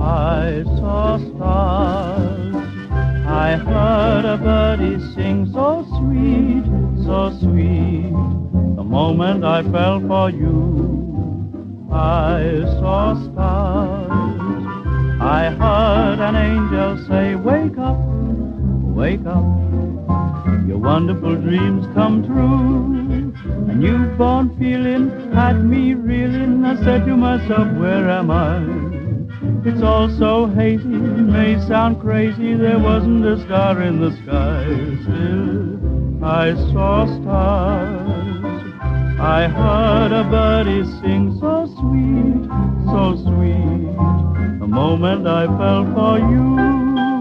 I saw stars. I heard a birdie sing so sweet, so sweet. The moment I fell for you, I saw stars. I heard an angel say, wake up, wake up. Your wonderful dreams come true. A newborn feeling had me reeling. I said to myself, where am I? It's all so hazy, may sound crazy. There wasn't a star in the sky. Still, I saw stars. I heard a birdie sing so sweet, so sweet. The moment I fell for you.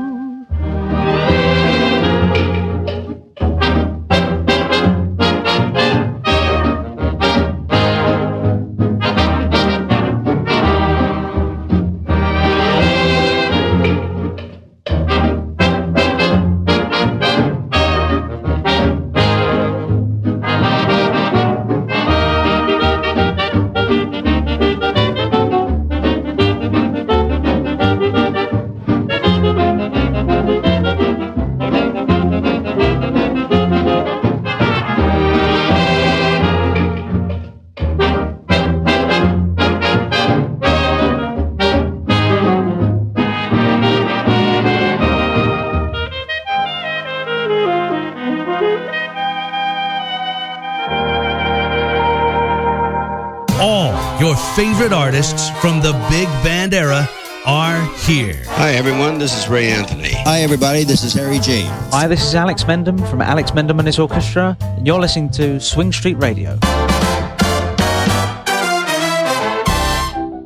Favorite artists from the big band era are here. Hi, everyone. This is Ray Anthony. Hi, everybody. This is Harry James. Hi, this is Alex Mendham from Alex Mendham and his orchestra, and you're listening to Swing Street Radio.